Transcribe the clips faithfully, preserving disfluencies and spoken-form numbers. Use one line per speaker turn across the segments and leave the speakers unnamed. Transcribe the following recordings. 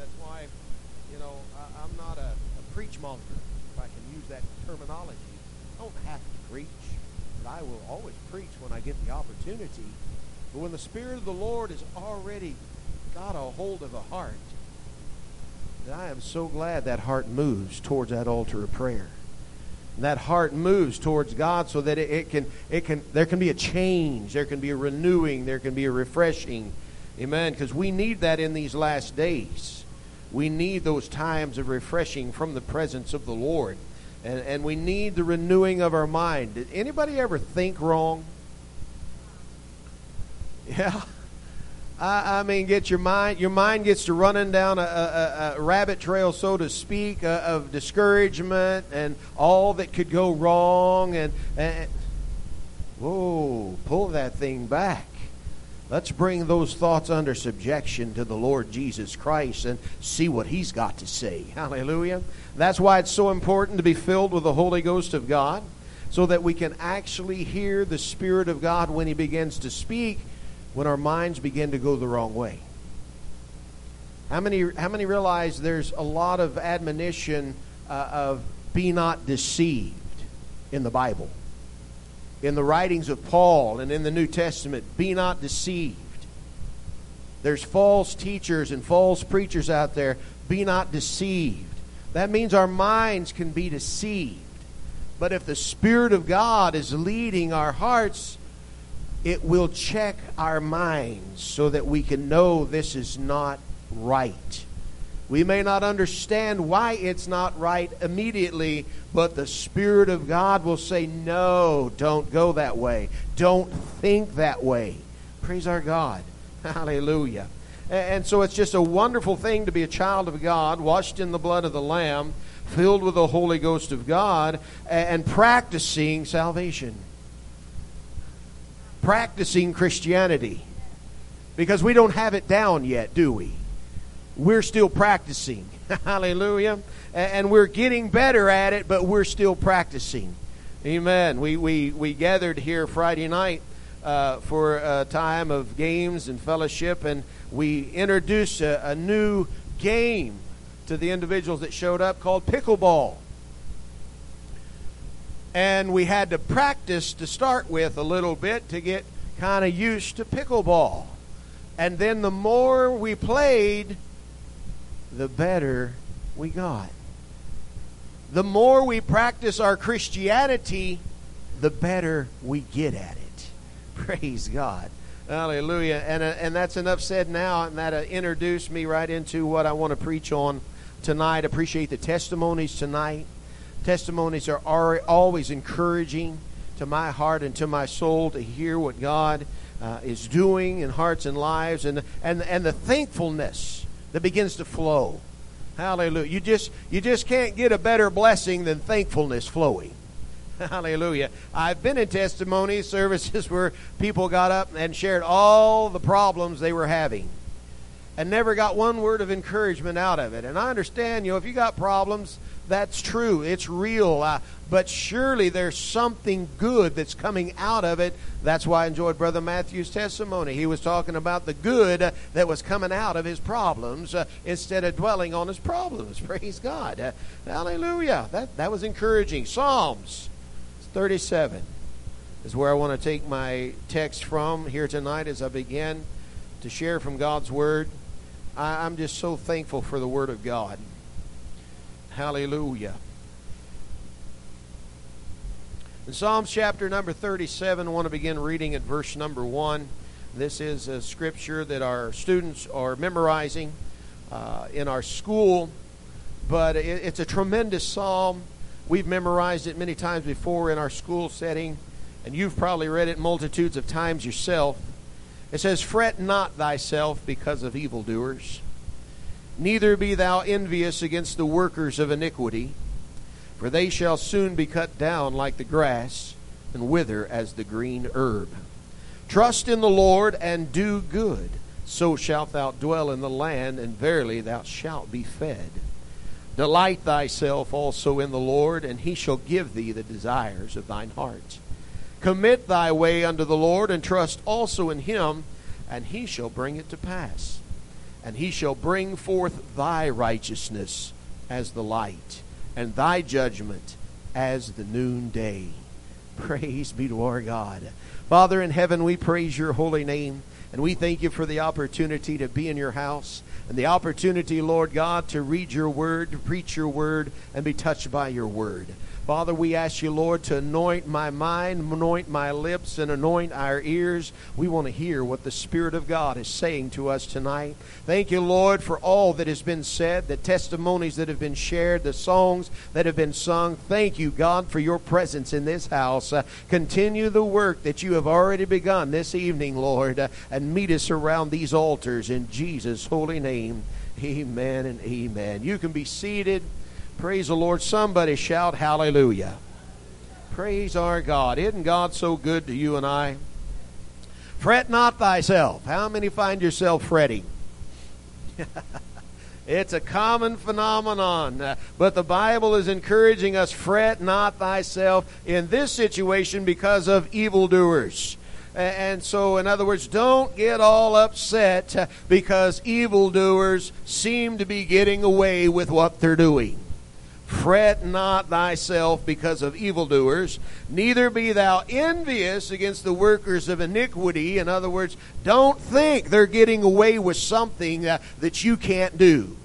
That's why, you know, I, I'm not a, a preach monger, if I can use that terminology. I don't have to preach, but I will always preach when I get the opportunity. But when the Spirit of the Lord has already got a hold of a heart, then I am so glad that heart moves towards that altar of prayer. And that heart moves towards God so that it, it can, it can, there can be a change, there can be a renewing, there can be a refreshing. Amen. Because we need that in these last days. We need those times of refreshing from the presence of the Lord. And, and we need the renewing of our mind. Did anybody ever think wrong? Yeah. I, I mean, get your mind, your mind gets to running down a, a, a rabbit trail, so to speak, uh, of discouragement and all that could go wrong. And, and whoa, pull that thing back. Let's bring those thoughts under subjection to the Lord Jesus Christ and see what He's got to say. Hallelujah. That's why it's so important to be filled with the Holy Ghost of God, so that we can actually hear the Spirit of God when He begins to speak, when our minds begin to go the wrong way. How many, how many realize there's a lot of admonition uh, of be not deceived in the Bible? In the writings of Paul and in the New Testament, be not deceived. There's false teachers and false preachers out there. Be not deceived. That means our minds can be deceived. But if the Spirit of God is leading our hearts, it will check our minds so that we can know this is not right. We may not understand why it's not right immediately, but the Spirit of God will say, no, don't go that way. Don't think that way. Praise our God. Hallelujah. And so it's just a wonderful thing to be a child of God, washed in the blood of the Lamb, filled with the Holy Ghost of God, and practicing salvation. Practicing Christianity. Because we don't have it down yet, do we? We're still practicing. Hallelujah. And we're getting better at it, but we're still practicing. Amen. We we, we gathered here Friday night uh, for a time of games and fellowship, and we introduced a, a new game to the individuals that showed up called pickleball. And we had to practice to start with a little bit to get kind of used to pickleball. And then the more we played, the better we got. The more we practice our Christianity, the better we get at it. Praise God. Hallelujah. And, uh, and that's enough said now, and that uh, introduced me right into what I want to preach on tonight. Appreciate the testimonies tonight. Testimonies are, are always encouraging to my heart and to my soul to hear what God uh, is doing in hearts and lives, and, and, and the thankfulness that begins to flow. Hallelujah. You just you just can't get a better blessing than thankfulness flowing. Hallelujah. I've been in testimony services where people got up and shared all the problems they were having and never got one word of encouragement out of it. And I understand, you know, if you got problems, that's true. It's real. Uh, but surely there's something good that's coming out of it. That's why I enjoyed Brother Matthew's testimony. He was talking about the good uh, that was coming out of his problems uh, instead of dwelling on his problems. Praise God. Uh, hallelujah. That, that was encouraging. Psalms thirty-seven is where I want to take my text from here tonight as I begin to share from God's Word. I, I'm just so thankful for the Word of God. Hallelujah. In Psalms chapter number thirty-seven, I want to begin reading at verse number one. This is a scripture that our students are memorizing uh, in our school, but it, it's a tremendous psalm. We've memorized it many times before in our school setting, and you've probably read it multitudes of times yourself. It says, "Fret not thyself because of evildoers, neither be thou envious against the workers of iniquity, for they shall soon be cut down like the grass, and wither as the green herb. Trust in the Lord, and do good, so shalt thou dwell in the land, and verily thou shalt be fed. Delight thyself also in the Lord, and he shall give thee the desires of thine heart. Commit thy way unto the Lord, and trust also in him, and he shall bring it to pass. and he shall bring forth thy righteousness as the light, and thy judgment as the noonday. Praise be to our God. Father in heaven, we praise your holy name, and we thank you for the opportunity to be in your house, and the opportunity, Lord God, to read your word, to preach your word, and be touched by your word. Father, we ask you, Lord, to anoint my mind, anoint my lips, and anoint our ears. We want to hear what the Spirit of God is saying to us tonight. Thank you, Lord, for all that has been said, the testimonies that have been shared, the songs that have been sung. Thank you, God, for your presence in this house. Uh, continue the work that you have already begun this evening, Lord, uh, and meet us around these altars in Jesus' holy name. Amen and amen. You can be seated. Praise the Lord. Somebody shout hallelujah. Praise our God. Isn't God so good to you and I? Fret not thyself. How many find yourself fretting? It's a common phenomenon. Uh, but the Bible is encouraging us, fret not thyself in this situation because of evildoers. And so, in other words, don't get all upset uh, because evildoers seem to be getting away with what they're doing. Fret not thyself because of evildoers, neither be thou envious against the workers of iniquity. In other words, don't think they're getting away with something uh, that you can't do.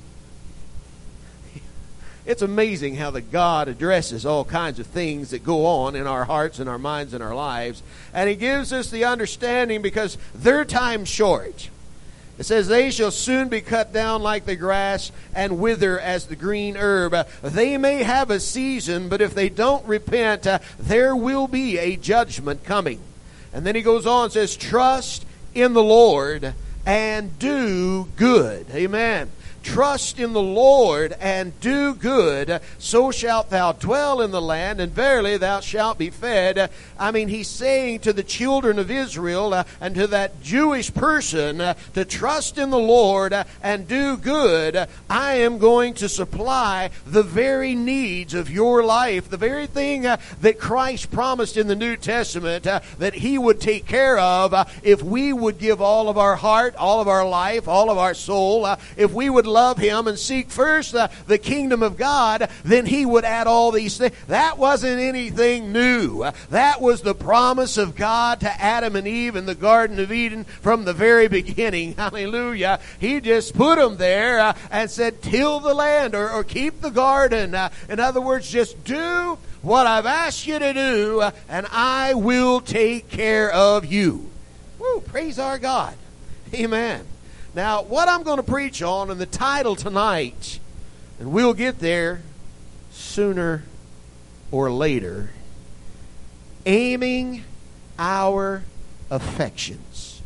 It's amazing how that God addresses all kinds of things that go on in our hearts and our minds and our lives. And He gives us the understanding because their time's short. It says, they shall soon be cut down like the grass and wither as the green herb. Uh, they may have a season, but if they don't repent, uh, there will be a judgment coming. And then he goes on and says, trust in the Lord and do good. Amen. Trust in the Lord and do good, so shalt thou dwell in the land, and verily thou shalt be fed. I mean, he's saying to the children of Israel uh, and to that Jewish person uh, to trust in the Lord uh, and do good. I am going to supply the very needs of your life, the very thing uh, that Christ promised in the New Testament uh, that he would take care of uh, if we would give all of our heart, all of our life, all of our soul, uh, if we would love him and seek first uh, the kingdom of God, then he would add all these things. That wasn't anything new. Uh, that was the promise of God to Adam and Eve in the Garden of Eden from the very beginning. Hallelujah. He just put them there uh, and said, till the land or, or keep the garden. Uh, in other words, just do what I've asked you to do uh, and I will take care of you. Woo, praise our God. Amen. Now, what I'm going to preach on, and the title tonight, and we'll get there sooner or later, aiming our affections.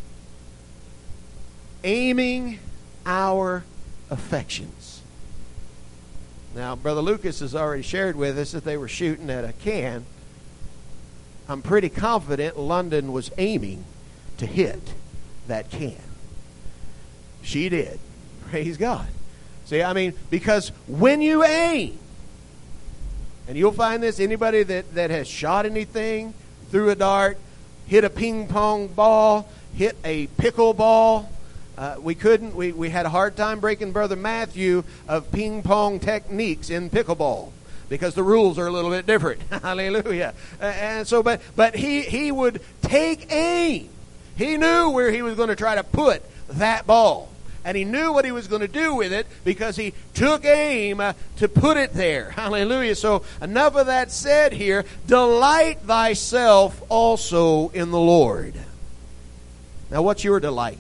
Aiming our affections. Now, Brother Lucas has already shared with us that they were shooting at a can. I'm pretty confident London was aiming to hit that can. She did. Praise God. See, I mean, because when you aim, and you'll find this, anybody that, that has shot anything, threw a dart, hit a ping pong ball, hit a pickle ball, uh, we couldn't, we, we had a hard time breaking Brother Matthew of ping pong techniques in pickleball because the rules are a little bit different. Hallelujah. Uh, and so, but, but he, he would take aim. He knew where he was going to try to put that ball. And he knew what he was going to do with it because he took aim uh, to put it there. Hallelujah. So enough of that said here. Delight thyself also in the Lord. Now, what's your delight?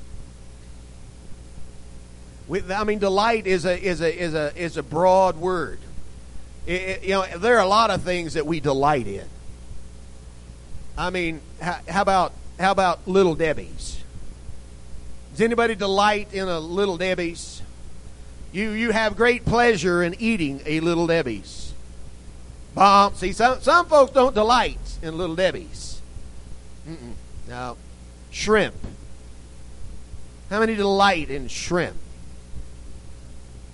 We, I mean, delight is a is a is a is a broad word. It, it, you know, there are a lot of things that we delight in. I mean, how, how about how about Little Debbie's? Does anybody delight in a Little Debbie's? You you have great pleasure in eating a Little Debbie's. Bomb. See, some some folks don't delight in Little Debbie's. Mm-mm. No. Shrimp. How many delight in shrimp?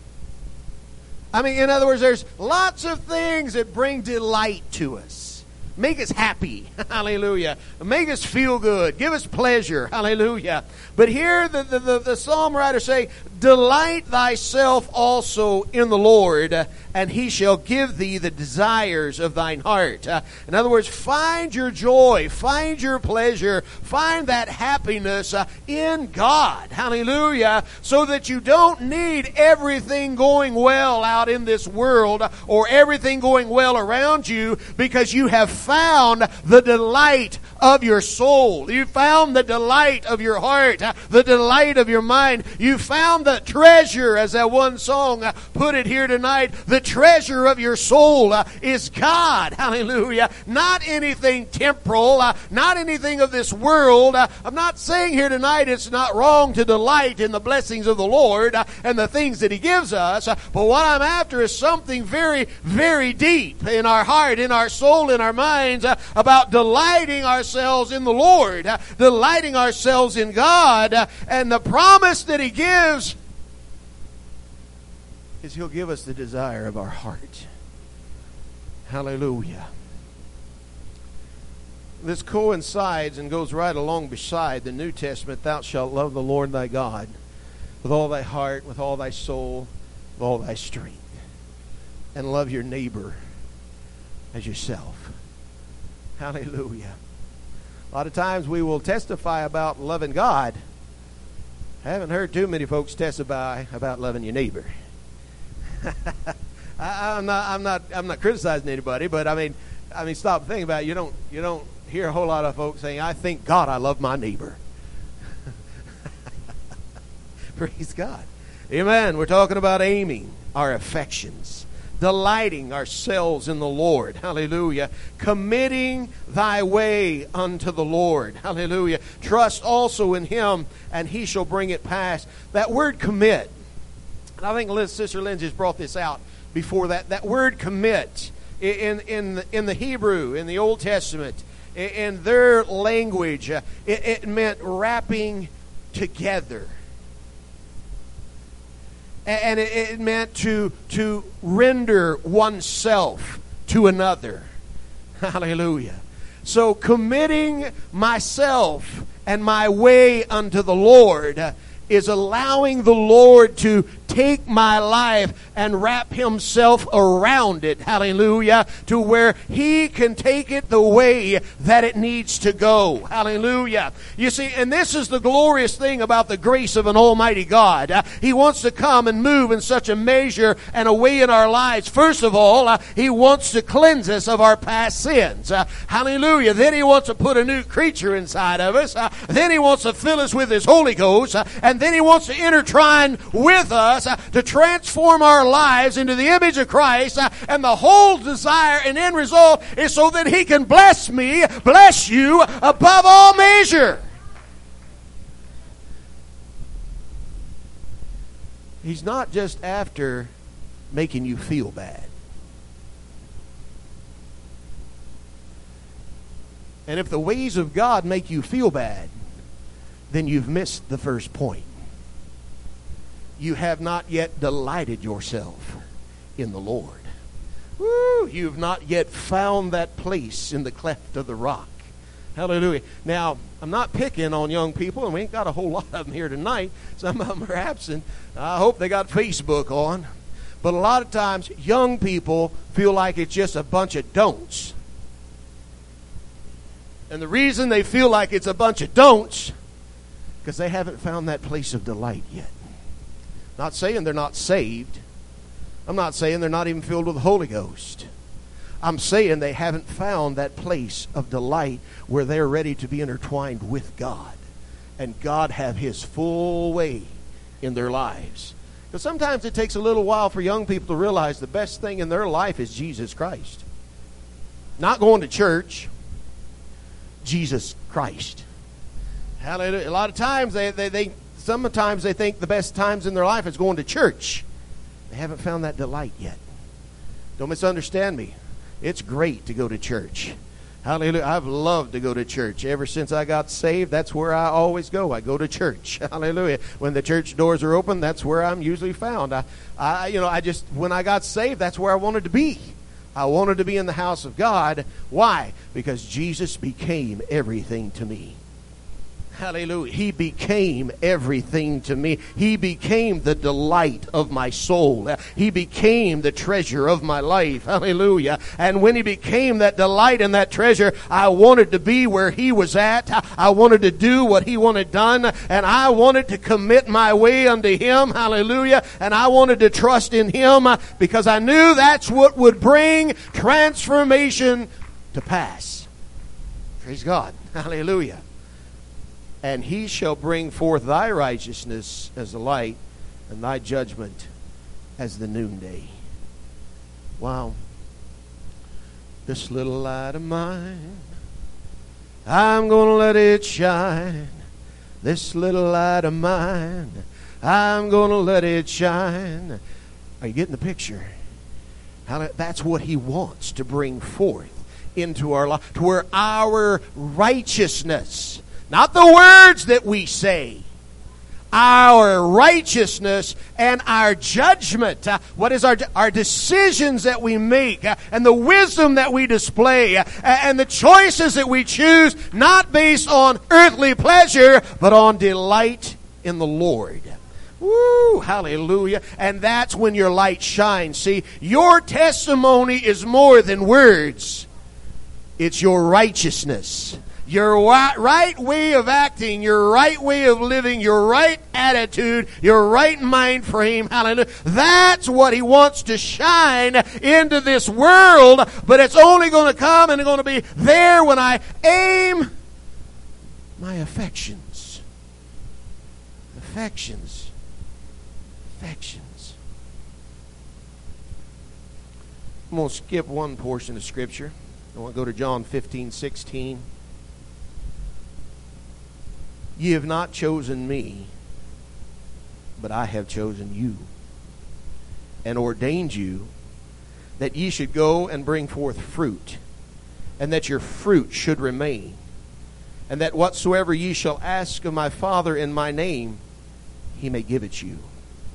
I mean, in other words, there's lots of things that bring delight to us. make us happy. Hallelujah. Make us feel good. Give us pleasure. Hallelujah. But here the, the, the, the psalm writer say, delight thyself also in the Lord, and he shall give thee the desires of thine heart. Uh, in other words, find your joy, find your pleasure, find that happiness uh, in God. Hallelujah. So that you don't need everything going well out in this world or everything going well around you, because you have found the delight of your soul. You found the delight of your heart, uh, the delight of your mind. You found the treasure, as that one song uh, put it here tonight. The treasure of your soul uh, is God. Hallelujah. Not anything temporal, uh, not anything of this world. Uh, I'm not saying here tonight it's not wrong to delight in the blessings of the Lord uh, and the things that He gives us. Uh, but what I'm after is something very, very deep in our heart, in our soul, in our minds uh, about delighting ourselves in the Lord, uh, delighting ourselves in God. Uh, and the promise that He gives is He'll give us the desire of our heart. Hallelujah. This coincides and goes right along beside the New Testament. Thou shalt love the Lord thy God with all thy heart, with all thy soul, with all thy strength. And love your neighbor as yourself. Hallelujah. A lot of times we will testify about loving God. I haven't heard too many folks testify about loving your neighbor. I, I'm not. I'm not. I'm not criticizing anybody, but I mean, I mean, stop and think about it. You don't. You don't hear a whole lot of folks saying, "I thank God I love my neighbor." Praise God. Amen. We're talking about aiming our affections, delighting ourselves in the Lord. Hallelujah. Committing thy way unto the Lord. Hallelujah. Trust also in Him, and He shall bring it past. That word commit. And I think Liz, Sister Lynn just brought this out before that. That word commit in, in, in the Hebrew, in the Old Testament, in their language, it, it meant wrapping together. And it, it meant to, to render oneself to another. Hallelujah. So committing myself and my way unto the Lord is allowing the Lord to take my life and wrap Himself around it. Hallelujah. To where He can take it the way that it needs to go. Hallelujah. You see, and this is the glorious thing about the grace of an almighty God. Uh, he wants to come and move in such a measure and a way in our lives. First of all, uh, He wants to cleanse us of our past sins. Uh, hallelujah. Then He wants to put a new creature inside of us. Uh, then He wants to fill us with His Holy Ghost. Uh, and then He wants to intertwine with us uh, to transform our lives into the image of Christ. Uh, and the whole desire and end result is so that He can bless me, bless you above all measure. He's not just after making you feel bad. And if the ways of God make you feel bad, then you've missed the first point. You have not yet delighted yourself in the Lord. Woo, you've not yet found that place in the cleft of the rock. Hallelujah. Now, I'm not picking on young people, and we ain't got a whole lot of them here tonight. Some of them are absent. I hope they got Facebook on. But a lot of times, young people feel like it's just a bunch of don'ts. And the reason they feel like it's a bunch of don'ts, because they haven't found that place of delight yet. Not saying they're not saved. I'm not saying they're not even filled with the Holy Ghost. I'm saying they haven't found that place of delight where they're ready to be intertwined with God and God have His full way in their lives. Because sometimes it takes a little while for young people to realize the best thing in their life is Jesus Christ. Not going to church, Jesus Christ. Hallelujah. A lot of times they, they, they sometimes they think the best times in their life is going to church. They haven't found that delight yet. Don't misunderstand me. It's great to go to church. Hallelujah. I've loved to go to church. Ever since I got saved, that's where I always go. I go to church. Hallelujah. When the church doors are open, that's where I'm usually found. I, I, you know, I just, when I got saved, that's where I wanted to be. I wanted to be in the house of God. Why? Because Jesus became everything to me. Hallelujah. He became everything to me. He became the delight of my soul. He became the treasure of my life. Hallelujah. And when He became that delight and that treasure, I wanted to be where He was at. I wanted to do what He wanted done. And I wanted to commit my way unto Him. Hallelujah. And I wanted to trust in Him because I knew that's what would bring transformation to pass. Praise God. Hallelujah. And He shall bring forth thy righteousness as the light, and thy judgment as the noonday. Wow. This little light of mine, I'm going to let it shine. This little light of mine, I'm going to let it shine. Are you getting the picture? How that's what He wants to bring forth into our life, to where our righteousness, not the words that we say, our righteousness and our judgment. Uh, what is our our decisions that we make uh, and the wisdom that we display uh, and the choices that we choose, not based on earthly pleasure, but on delight in the Lord. Woo, hallelujah. And that's when your light shines. See, your testimony is more than words. It's your righteousness. Your right way of acting, your right way of living, your right attitude, your right mind frame. Hallelujah. That's what He wants to shine into this world. But it's only going to come and it's going to be there when I aim my affections. Affections. Affections. I'm going to skip one portion of Scripture. I want to go to John fifteen sixteen. Ye have not chosen me, but I have chosen you, and ordained you that ye should go and bring forth fruit, and that your fruit should remain, and that whatsoever ye shall ask of my Father in my name, He may give it you.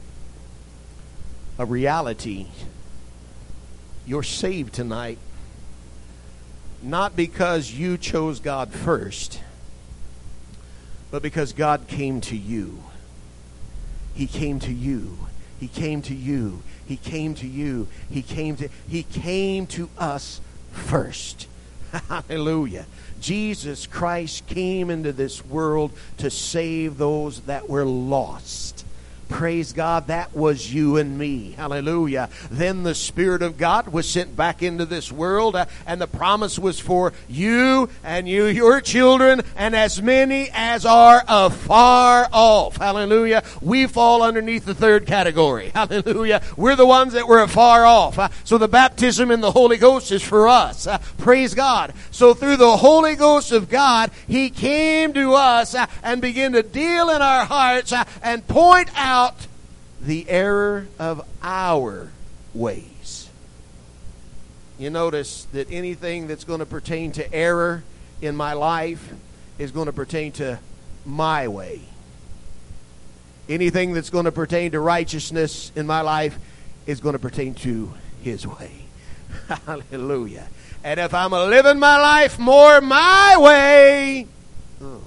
A reality. You're saved tonight, not because you chose God first, but because God came to you. He came to you. He came to you. He came to you. He came to He came to us first. Hallelujah. Jesus Christ came into this world to save those that were lost. Praise God, that was you and me. Hallelujah. Then the Spirit of God was sent back into this world, uh, and the promise was for you and you, your children, and as many as are afar off. Hallelujah. We fall underneath the third category. Hallelujah. We're the ones that were afar off. Uh, so the baptism in the Holy Ghost is for us. Uh, praise God. So through the Holy Ghost of God, He came to us uh, and began to deal in our hearts uh, and point out the error of our ways. You notice that anything that's going to pertain to error in my life is going to pertain to my way. Anything that's going to pertain to righteousness in my life is going to pertain to His way. Hallelujah. And if I'm living my life more my way, oh,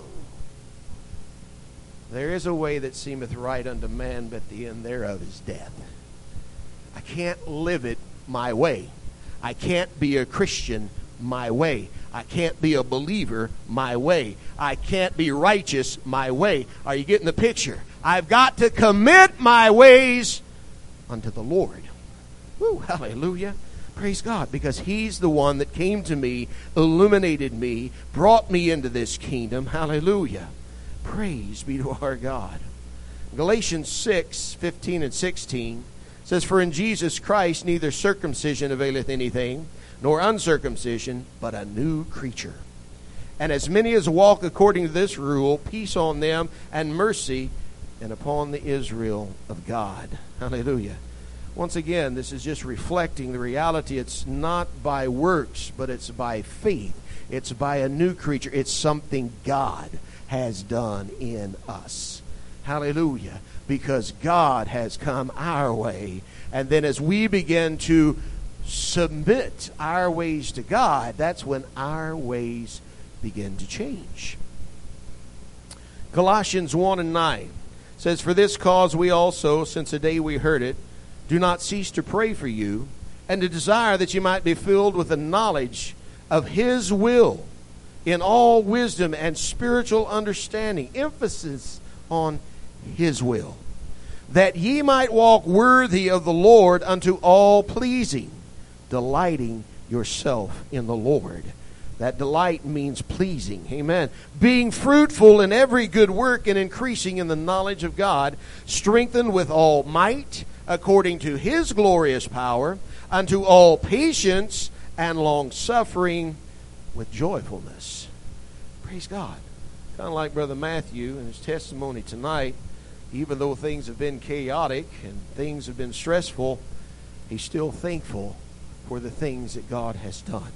there is a way that seemeth right unto man, but the end thereof is death. I can't live it my way. I can't be a Christian my way. I can't be a believer my way. I can't be righteous my way. Are you getting the picture? I've got to commit my ways unto the Lord. Woo, hallelujah. Praise God, because He's the one that came to me, illuminated me, brought me into this kingdom. Hallelujah. Praise be to our God. Galatians six, fifteen and sixteen says, For in Jesus Christ neither circumcision availeth anything, nor uncircumcision, but a new creature. And as many as walk according to this rule, peace on them and mercy, and upon the Israel of God. Hallelujah. Once again, this is just reflecting the reality. It's not by works, but it's by faith. It's by a new creature. It's something God has done in us. Hallelujah. Because God has come our way. And then as we begin to submit our ways to God, that's when our ways begin to change. Colossians one and nine says, "For this cause we also, since the day we heard it, do not cease to pray for you, and to desire that you might be filled with the knowledge of His will, in all wisdom and spiritual understanding." Emphasis on His will. "That ye might walk worthy of the Lord unto all pleasing, delighting yourself in the Lord." That delight means pleasing. Amen. "Being fruitful in every good work and increasing in the knowledge of God, strengthened with all might, according to His glorious power, unto all patience and long-suffering with joyfulness." Praise God. Kind of like Brother Matthew and his testimony tonight. Even though things have been chaotic and things have been stressful, he's still thankful for the things that God has done.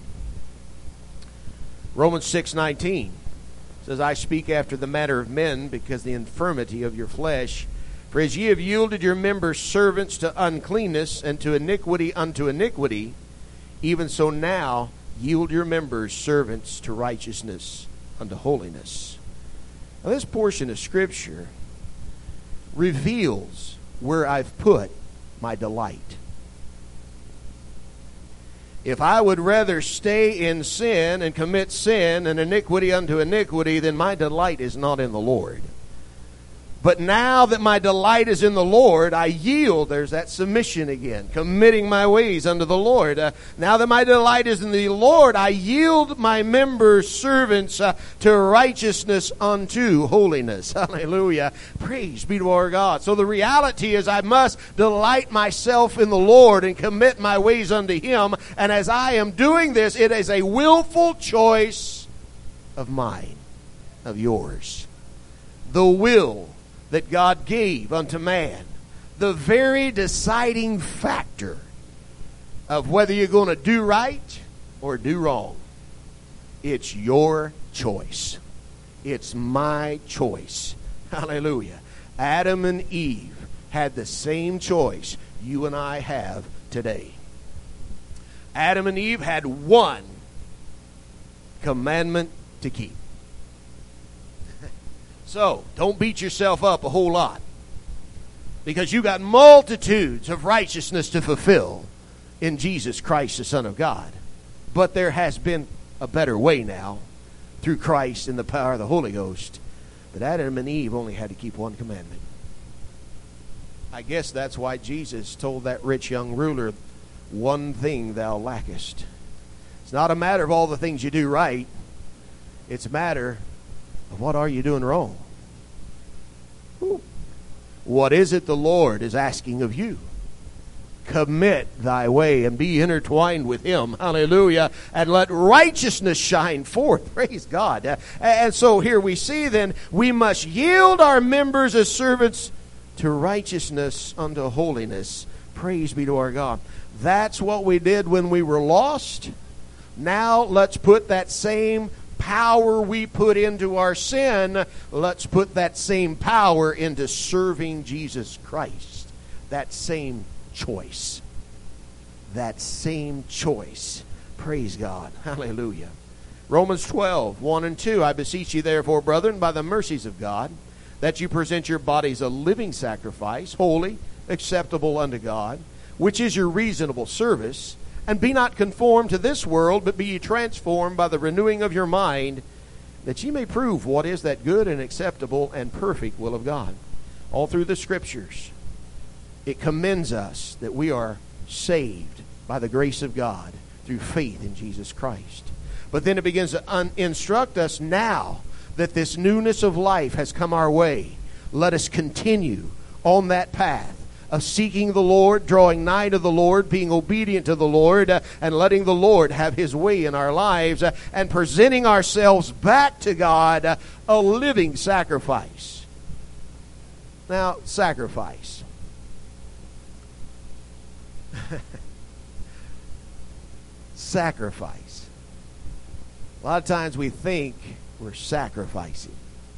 Romans six nineteen says, "I speak after the manner of men, because the infirmity of your flesh. For as ye have yielded your members servants to uncleanness, and to iniquity unto iniquity, even so now yield your members servants to righteousness unto holiness." Now, this portion of Scripture reveals where I've put my delight. If I would rather stay in sin and commit sin and iniquity unto iniquity, then my delight is not in the Lord. But now that my delight is in the Lord, I yield. There's that submission again, committing my ways unto the Lord. Uh, now that my delight is in the Lord, I yield my members, servants, uh, to righteousness unto holiness. Hallelujah. Praise be to our God. So the reality is I must delight myself in the Lord and commit my ways unto Him. And as I am doing this, it is a willful choice of mine, of yours. The will that God gave unto man, the very deciding factor of whether you're going to do right or do wrong. It's your choice. It's my choice. Hallelujah. Adam and Eve had the same choice you and I have today. Adam and Eve had one commandment to keep. So, don't beat yourself up a whole lot, because you got multitudes of righteousness to fulfill in Jesus Christ, the Son of God. But there has been a better way now through Christ and the power of the Holy Ghost. But Adam and Eve only had to keep one commandment. I guess that's why Jesus told that rich young ruler, "One thing thou lackest." It's not a matter of all the things you do right. It's a matter of what are you doing wrong. Ooh. What is it the Lord is asking of you? Commit thy way and be intertwined with Him. Hallelujah. And let righteousness shine forth. Praise God. And so here we see then, we must yield our members as servants to righteousness unto holiness. Praise be to our God. That's what we did when we were lost. Now let's put that same power we put into our sin, let's put that same power into serving Jesus Christ. That same choice. That same choice. Praise God. Hallelujah. Romans twelve, one and two. "I beseech you therefore, brethren, by the mercies of God, that you present your bodies a living sacrifice, holy, acceptable unto God, which is your reasonable service. And be not conformed to this world, but be ye transformed by the renewing of your mind, that ye may prove what is that good and acceptable and perfect will of God." All through the Scriptures, it commends us that we are saved by the grace of God through faith in Jesus Christ. But then it begins to un- instruct us now that this newness of life has come our way. Let us continue on that path of seeking the Lord, drawing nigh to the Lord, being obedient to the Lord, uh, and letting the Lord have His way in our lives, uh, and presenting ourselves back to God, uh, a living sacrifice. Now, sacrifice. Sacrifice. A lot of times we think we're sacrificing.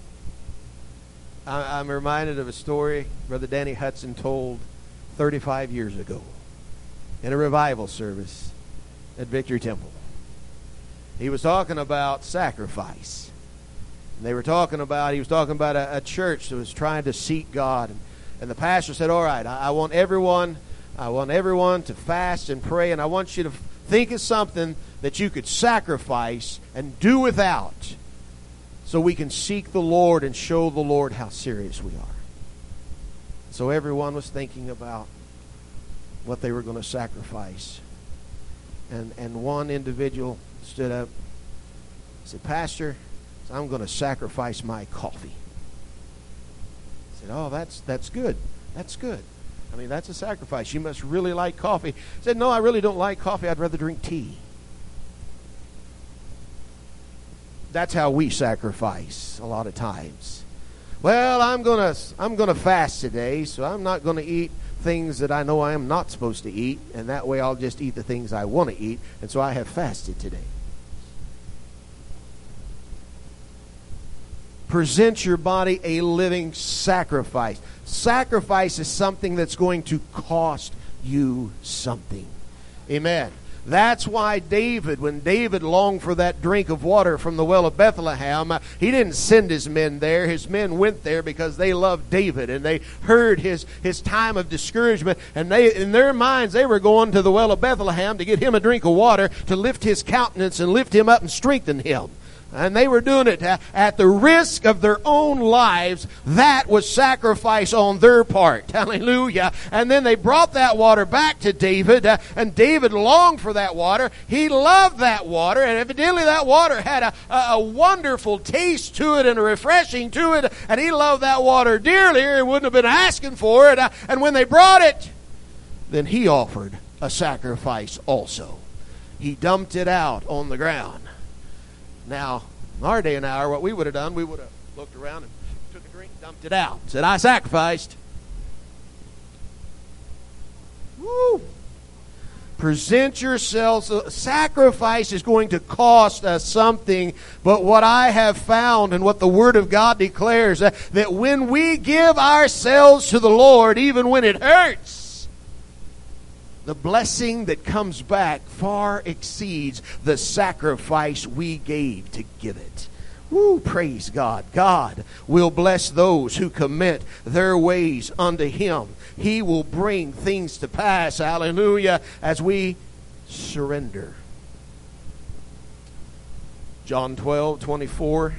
I'm reminded of a story Brother Danny Hudson told thirty-five years ago. in a revival service at Victory Temple. He was talking about sacrifice. And they were talking about, he was talking about a, a church that was trying to seek God. And, and the pastor said, all right, I, I want everyone, I want everyone to fast and pray, and I want you to think of something that you could sacrifice and do without, so we can seek the Lord and show the Lord how serious we are. So everyone was thinking about what they were going to sacrifice. And and one individual stood up and said, Pastor, I'm going to sacrifice my coffee. I said, oh, that's that's good. That's good. I mean, that's a sacrifice. You must really like coffee. I said, no, I really don't like coffee. I'd rather drink tea. That's how we sacrifice a lot of times. Well, I'm going to I'm going to fast today, so I'm not going to eat things that I know I am not supposed to eat, and that way I'll just eat the things I want to eat, and so I have fasted today. Present your body a living sacrifice. Sacrifice is something that's going to cost you something. Amen. That's why David, when David longed for that drink of water from the well of Bethlehem, uh, he didn't send his men there. His men went there because they loved David, and they heard his, his time of discouragement, and they, in their minds, they were going to the well of Bethlehem to get him a drink of water to lift his countenance and lift him up and strengthen him. And they were doing it at the risk of their own lives. That was sacrifice on their part. Hallelujah. And then they brought that water back to David, uh, and David longed for that water. He loved that water, and evidently that water had a, a, a wonderful taste to it and a refreshing to it, and he loved that water dearly, or he wouldn't have been asking for it. Uh, and when they brought it, then he offered a sacrifice also. He dumped it out on the ground. Now, in our day and hour, what we would have done, we would have looked around and took a drink, dumped it out, said, I sacrificed. Woo! Present yourselves. Sacrifice is going to cost us something, but what I have found and what the Word of God declares, uh, that when we give ourselves to the Lord, even when it hurts, the blessing that comes back far exceeds the sacrifice we gave to give it. Woo, praise God. God will bless those who commit their ways unto Him. He will bring things to pass, hallelujah, as we surrender. John twelve twenty-four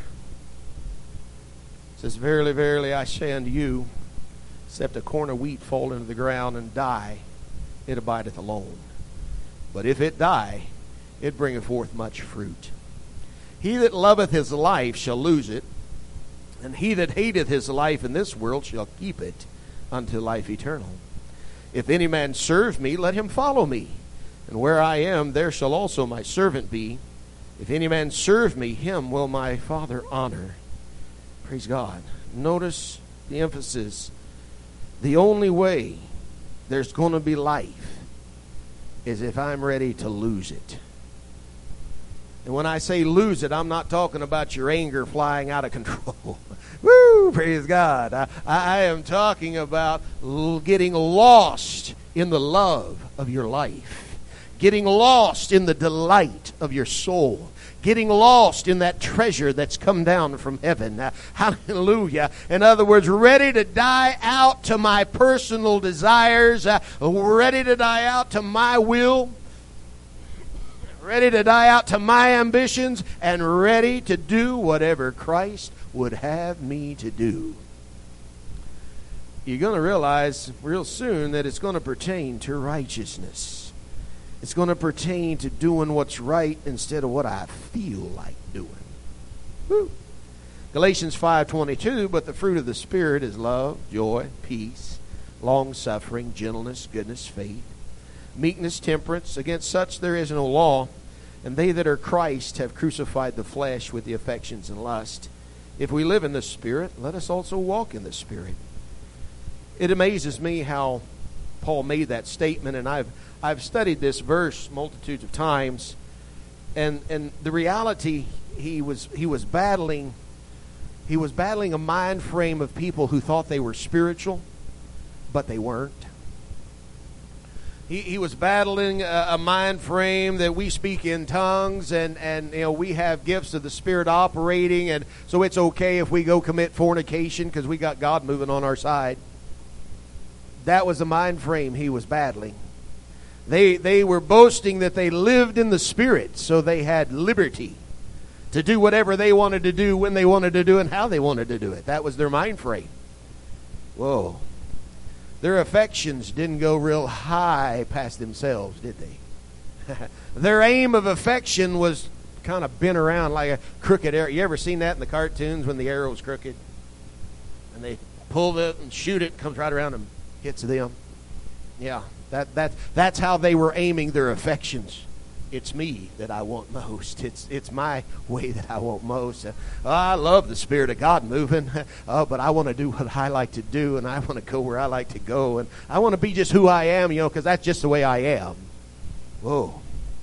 says, Verily, verily, I say unto you, except a corn of wheat fall into the ground and die, it abideth alone. But if it die, it bringeth forth much fruit. He that loveth his life shall lose it, and he that hateth his life in this world shall keep it unto life eternal. If any man serve me, let him follow me. And where I am, there shall also my servant be. If any man serve me, him will my Father honor. Praise God. Notice the emphasis. The only way there's going to be life is if I'm ready to lose it. And when I say lose it, I'm not talking about your anger flying out of control. Woo, praise God. I, I am talking about getting lost in the love of your life, getting lost in the delight of your soul, getting lost in that treasure that's come down from heaven. Uh, hallelujah. In other words, ready to die out to my personal desires, uh, ready to die out to my will, ready to die out to my ambitions, and ready to do whatever Christ would have me to do. You're going to realize real soon that it's going to pertain to righteousness. It's going to pertain to doing what's right instead of what I feel like doing. Woo. Galatians five twenty-two, but the fruit of the Spirit is love, joy, peace, long-suffering, gentleness, goodness, faith, meekness, temperance. Against such there is no law. And they that are Christ have crucified the flesh with the affections and lust. If we live in the Spirit, let us also walk in the Spirit. It amazes me how Paul made that statement, and I've I've studied this verse multitudes of times, and and the reality he was he was battling he was battling a mind frame of people who thought they were spiritual, but they weren't. He, he was battling a, a mind frame that we speak in tongues, and, and you know we have gifts of the Spirit operating, and so it's okay if we go commit fornication because we got God moving on our side. That was the mind frame he was battling. They they were boasting that they lived in the Spirit, so they had liberty to do whatever they wanted to do, when they wanted to do, and how they wanted to do it. That was their mind frame. Whoa. Their affections didn't go real high past themselves, did they? Their aim of affection was kind of bent around like a crooked arrow. You ever seen that in the cartoons when the arrow's crooked? And they pull it and shoot it, comes right around and hits them. Yeah, that, that, that's how they were aiming their affections. It's me that I want most. It's it's my way that I want most. Uh, oh, I love the Spirit of God moving, oh, but I want to do what I like to do, and I want to go where I like to go, and I want to be just who I am, you know, because that's just the way I am. Whoa.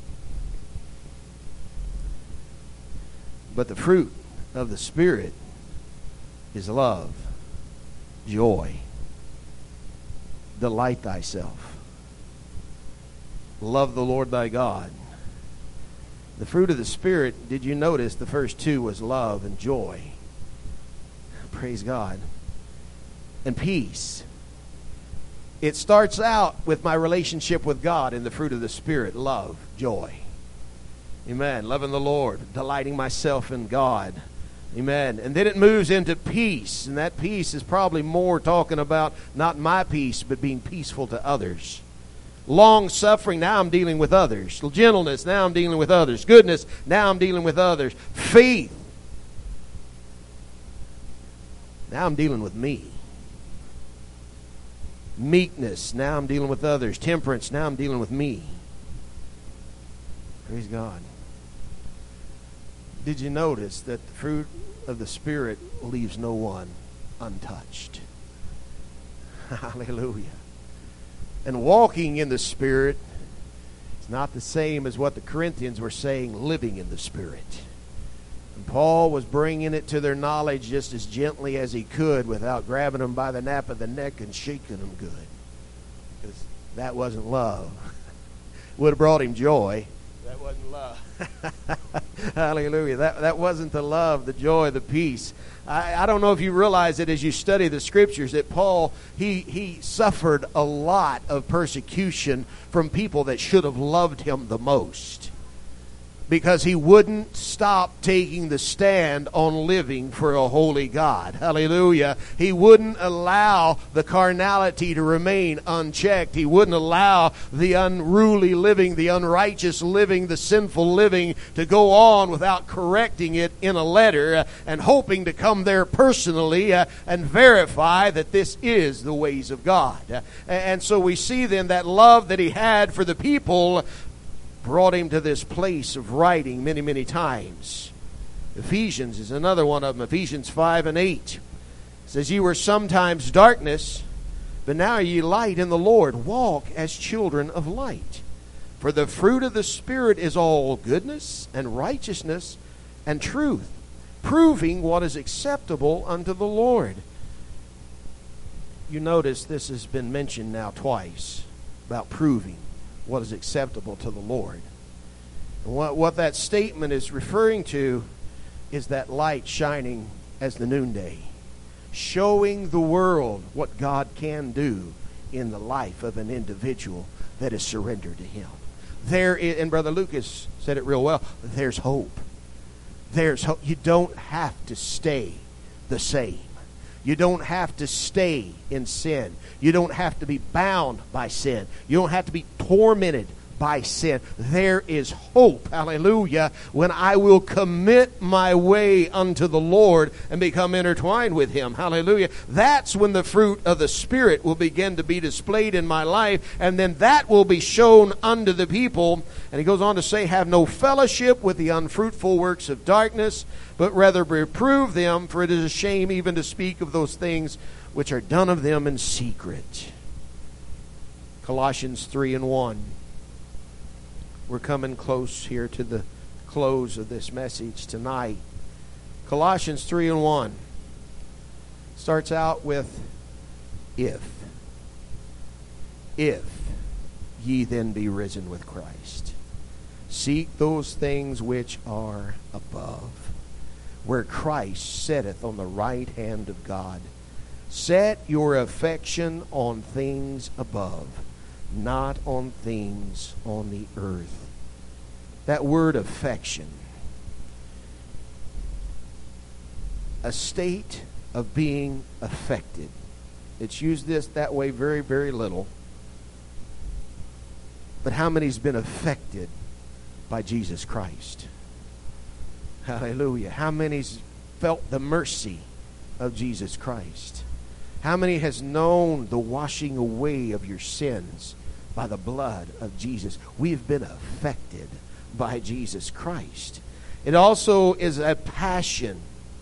But the fruit of the Spirit is love, joy, delight thyself, love the Lord thy God. The fruit of the Spirit, did you notice the first two was love and joy? Praise God. And peace. It starts out with my relationship with God in the fruit of the Spirit, love, joy. Amen. Loving the Lord, delighting myself in God. Amen. And then it moves into peace, and that peace is probably more talking about not my peace, but being peaceful to others. Long suffering, now I'm dealing with others. Gentleness, now I'm dealing with others. Goodness, now I'm dealing with others. Faith, now I'm dealing with me. Meekness, now I'm dealing with others. Temperance, now I'm dealing with me. Praise God. Did you notice that the fruit of the Spirit leaves no one untouched? Hallelujah. And walking in the Spirit is not the same as what the Corinthians were saying, living in the Spirit. And Paul was bringing it to their knowledge just as gently as he could without grabbing them by the nape of the neck and shaking them good. Because that wasn't love. Would have brought him joy. That wasn't love. Hallelujah. That, that wasn't the love, the joy, the peace. I, I don't know if you realize it as you study the Scriptures that Paul, he, he suffered a lot of persecution from people that should have loved him the most. Because he wouldn't stop taking the stand on living for a holy God. Hallelujah. He wouldn't allow the carnality to remain unchecked. He wouldn't allow the unruly living, the unrighteous living, the sinful living to go on without correcting it in a letter uh, and hoping to come there personally uh, and verify that this is the ways of God. Uh, and so we see then that love that he had for the people brought him to this place of writing many, many times. Ephesians is another one of them. Ephesians five and eight says, "Ye were sometimes darkness, but now are ye light in the Lord. Walk as children of light. For the fruit of the Spirit is all goodness and righteousness and truth, proving what is acceptable unto the Lord." You notice this has been mentioned now twice about proving what is acceptable to the Lord. And what, what that statement is referring to is that light shining as the noonday, showing the world what God can do in the life of an individual that is surrendered to Him. There is, and Brother Lucas said it real well, there's hope. There's hope. You don't have to stay the same. You don't have to stay in sin. You don't have to be bound by sin. You don't have to be tormented by sin. There is hope, hallelujah, when I will commit my way unto the Lord and become intertwined with Him, hallelujah. That's when the fruit of the Spirit will begin to be displayed in my life, and then that will be shown unto the people. And he goes on to say, "Have no fellowship with the unfruitful works of darkness, but rather reprove them, for it is a shame even to speak of those things which are done of them in secret." Colossians three and one. We're coming close here to the close of this message tonight. Colossians three and one starts out with if. If. ye then be risen with Christ. Seek those things which are above, where Christ sitteth on the right hand of God. Set your affection on things above, not on things on the earth. That word affection, a state of being affected. It's used this that way very, very little. But how many's been affected by Jesus Christ? Hallelujah. How many's felt the mercy of Jesus Christ? How many has known the washing away of your sins by the blood of Jesus? We've been affected by Jesus Christ. It also is a passion.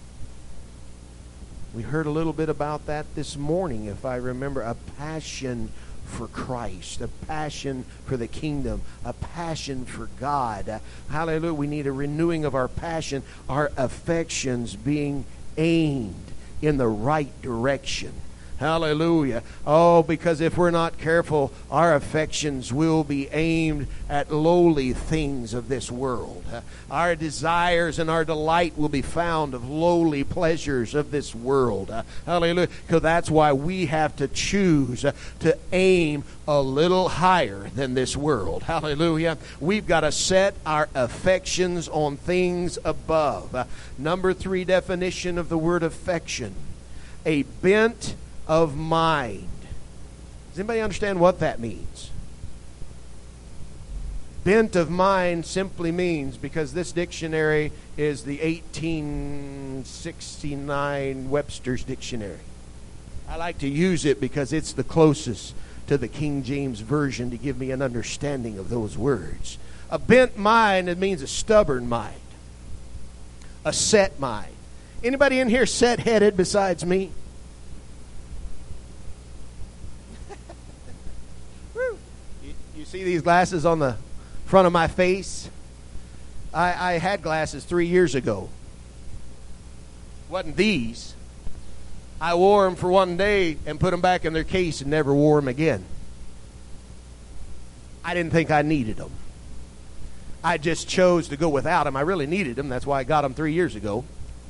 We heard a little bit about that this morning, if I remember. A passion for Christ, a passion for the kingdom, a passion for God. Hallelujah. We need a renewing of our passion, our affections being aimed in the right direction. Hallelujah. Oh, because if we're not careful, our affections will be aimed at lowly things of this world. Our desires and our delight will be found of lowly pleasures of this world. Hallelujah. Because that's why we have to choose to aim a little higher than this world. Hallelujah. We've got to set our affections on things above. Number three definition of the word affection: a bent of mind. Does anybody understand what that means? Bent of mind simply means, because this dictionary is the eighteen sixty-nine Webster's Dictionary. I like to use it because it's the closest to the King James Version to give me an understanding of those words. A bent mind, it means a stubborn mind, a set mind. Anybody in here set-headed besides me? You see these glasses on the front of my face? I, I had glasses three years ago. Wasn't these. I wore them for one day and put them back in their case and never wore them again. I didn't think I needed them. I just chose to go without them. I really needed them. That's why I got them three years ago.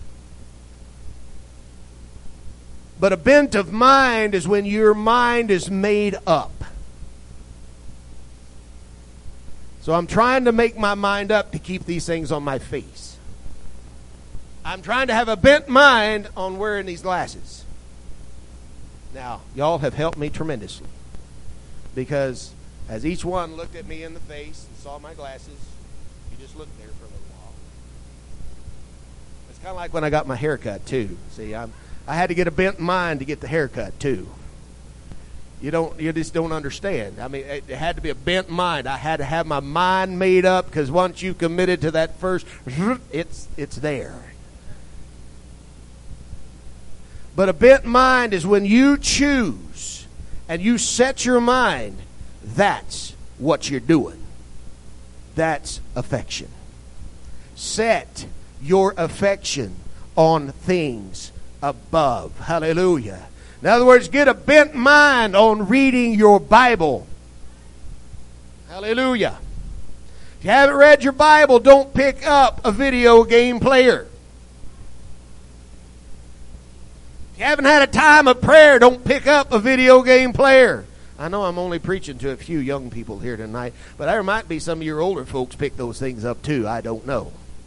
But a bent of mind is when your mind is made up. So I'm trying to make my mind up to keep these things on my face. I'm trying to have a bent mind on wearing these glasses. Now, y'all have helped me tremendously, because as each one looked at me in the face and saw my glasses, you just looked there for a little while. It's kind of like when I got my haircut too. See, I'm, I had to get a bent mind to get the haircut too. You don't. You just don't understand. I mean, it had to be a bent mind. I had to have my mind made up, because once you committed to that first, it's it's there. But a bent mind is when you choose and you set your mind. That's what you're doing. That's affection. Set your affection on things above. Hallelujah. In other words, get a bent mind on reading your Bible. Hallelujah. If you haven't read your Bible, don't pick up a video game player. If you haven't had a time of prayer, don't pick up a video game player. I know I'm only preaching to a few young people here tonight, but there might be some of your older folks pick those things up too. I don't know.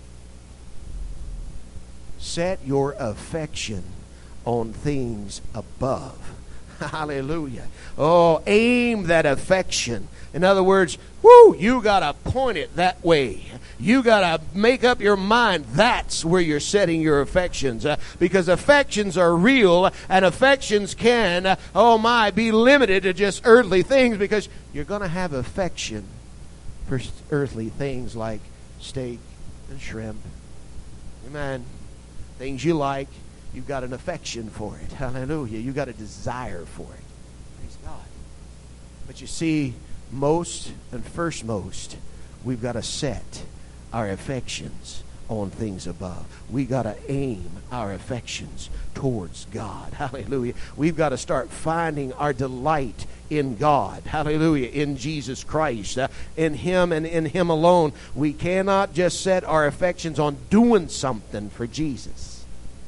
Set your affection on things above. Hallelujah. Oh, aim that affection. In other words, whoo, you got to point it that way. You got to make up your mind. That's where you're setting your affections. Uh, because affections are real, and affections can, uh, oh my, be limited to just earthly things, because you're going to have affection for earthly things like steak and shrimp. Amen. Things you like. You've got an affection for it. Hallelujah. You've got a desire for it. Praise God. But you see, most and first most, we've got to set our affections on things above. We got to aim our affections towards God. Hallelujah. We've got to start finding our delight in God. Hallelujah. In Jesus Christ. Uh, in Him and in Him alone. We cannot just set our affections on doing something for Jesus.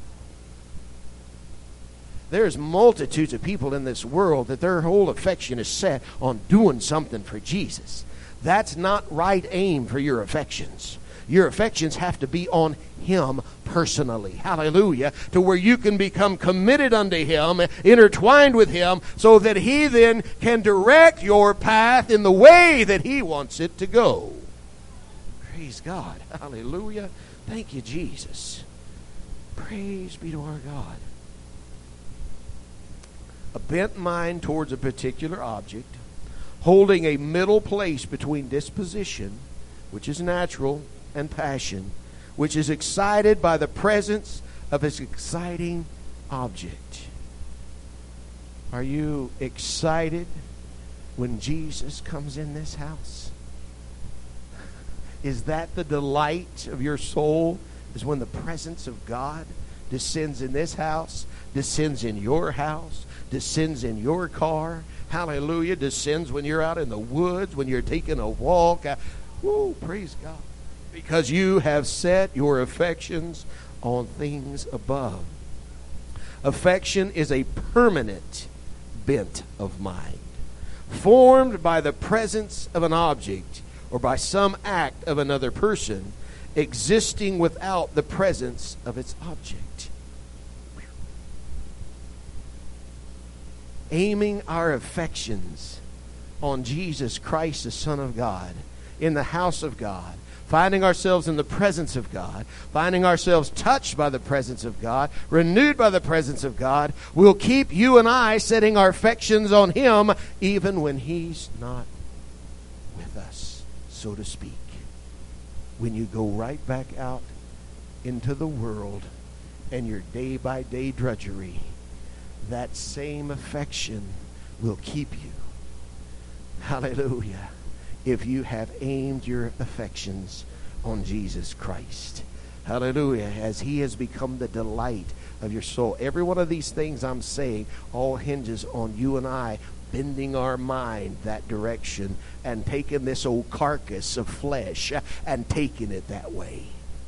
There's multitudes of people in this world that their whole affection is set on doing something for Jesus. That's not right aim for your affections. Your affections have to be on Him personally. Hallelujah. To where you can become committed unto Him, intertwined with Him, so that He then can direct your path in the way that He wants it to go. Praise God. Hallelujah. Thank you, Jesus. Praise be to our God. A bent mind towards a particular object, holding a middle place between disposition, which is natural, and passion, which is excited by the presence of its exciting object. Are you excited when Jesus comes in this house? Is that the delight of your soul? Is when the presence of God descends in this house, descends in your house, descends in your car? Hallelujah. Descends when you're out in the woods, when you're taking a walk. Woo, praise God. Because you have set your affections on things above. Affection is a permanent bent of mind, formed by the presence of an object or by some act of another person, existing without the presence of its object. Aiming our affections on Jesus Christ, the Son of God, in the house of God, finding ourselves in the presence of God, finding ourselves touched by the presence of God, renewed by the presence of God, will keep you and I setting our affections on Him even when He's not with us, so to speak. When you go right back out into the world and your day-by-day drudgery, that same affection will keep you. Hallelujah. If you have aimed your affections on Jesus Christ. Hallelujah. As He has become the delight of your soul. Every one of these things I'm saying all hinges on you and I bending our mind that direction and taking this old carcass of flesh and taking it that way.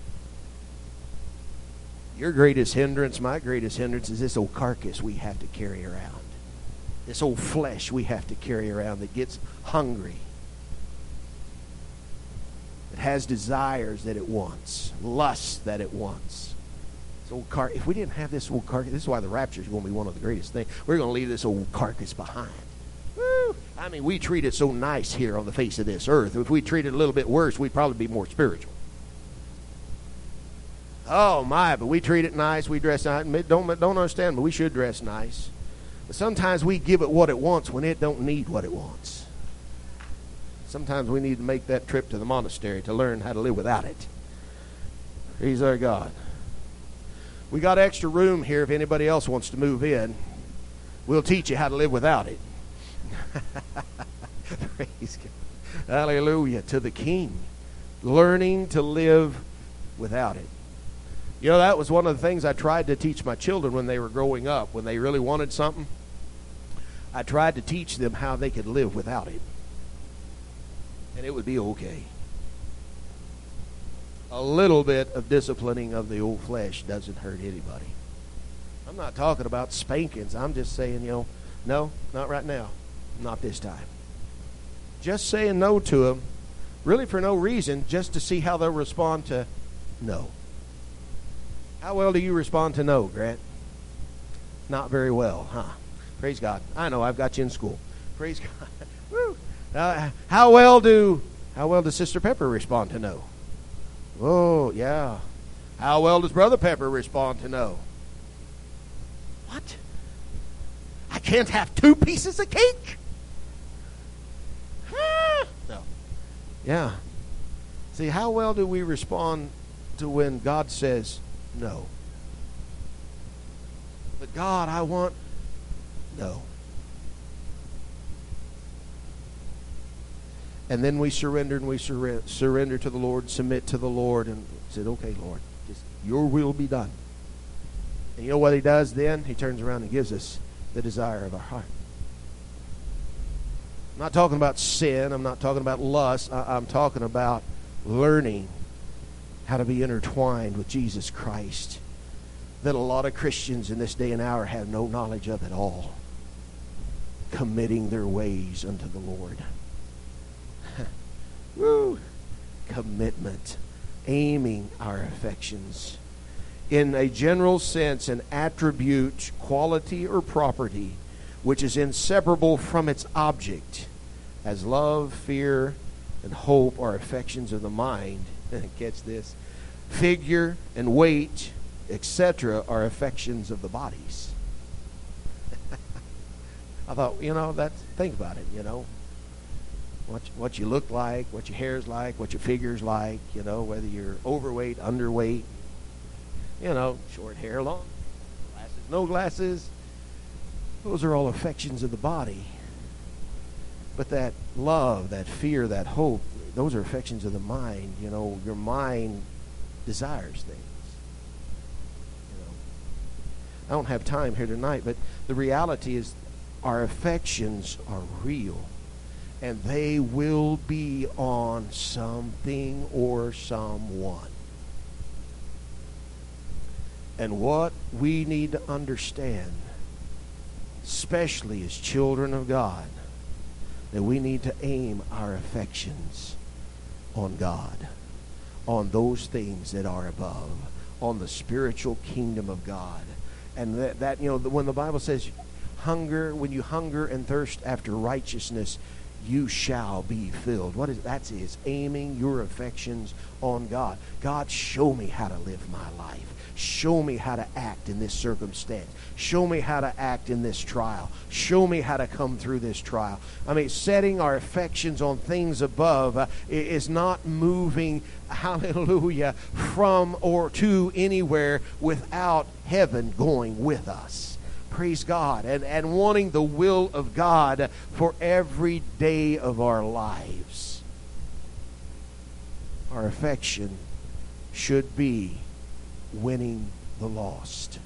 Your greatest hindrance, my greatest hindrance, is this old carcass we have to carry around. This old flesh we have to carry around that gets hungry. It has desires that it wants, lusts that it wants. This old car- if we didn't have this old carcass, this is why the rapture is going to be one of the greatest things. We're going to leave this old carcass behind. Woo! I mean, we treat it so nice here on the face of this earth. If we treat it a little bit worse, we'd probably be more spiritual. Oh my, but we treat it nice, we dress nice. Don't, don't understand, but we should dress nice. But sometimes we give it what it wants when it don't need what it wants. Sometimes we need to make that trip to the monastery to learn how to live without it. Praise our God. We got extra room here if anybody else wants to move in. We'll teach you how to live without it. Praise God. Hallelujah to the King. Learning to live without it. You know, that was one of the things I tried to teach my children when they were growing up. When they really wanted something, I tried to teach them how they could live without it. And it would be okay. A little bit of disciplining of the old flesh doesn't hurt anybody. I'm not talking about spankings. I'm just saying, you know, no, not right now. Not this time. Just saying no to them, really for no reason, just to see how they'll respond to no. How well do you respond to no, Grant? Not very well, huh? Praise God. I know, I've got you in school. Praise God. Woo. Uh, how well do how well does Sister Pepper respond to no? Oh, yeah. How well does Brother Pepper respond to no? What? I can't have two pieces of cake? Huh? No. Yeah. See, how well do we respond to when God says no? But God, I want no. And then we surrendered and we sur- surrender to the Lord, submit to the Lord, and said, okay, Lord, just your will be done. And you know what he does then? He turns around and gives us the desire of our heart. I'm not talking about sin. I'm not talking about lust. I- I'm talking about learning how to be intertwined with Jesus Christ, that a lot of Christians in this day and hour have no knowledge of at all. Committing their ways unto the Lord. Woo! Commitment. Aiming our affections. In a general sense, an attribute, quality, or property which is inseparable from its object, as love, fear, and hope are affections of the mind. Catch this. Figure and weight, et cetera, are affections of the bodies. I thought, you know, that's, think about it, you know. What, what you look like, what your hair's like, what your figure's like, you know, whether you're overweight, underweight, you know, short hair, long glasses, no glasses. Those are all affections of the body. But that love, that fear, that hope, those are affections of the mind. You know, your mind desires things. You know, I don't have time here tonight, but the reality is our affections are real. And they will be on something or someone. And what we need to understand, especially as children of God, that we need to aim our affections on God, on those things that are above, on the spiritual kingdom of God. And that, that you know, when the Bible says, hunger, when you hunger and thirst after righteousness, you shall be filled. What is that? Is aiming your affections on God. God, show me how to live my life. Show me how to act in this circumstance. Show me how to act in this trial. Show me how to come through this trial. I mean, setting our affections on things above uh, is not moving, hallelujah, from or to anywhere without heaven going with us. Praise God. And, and wanting the will of God for every day of our lives. Our affection should be winning the lost.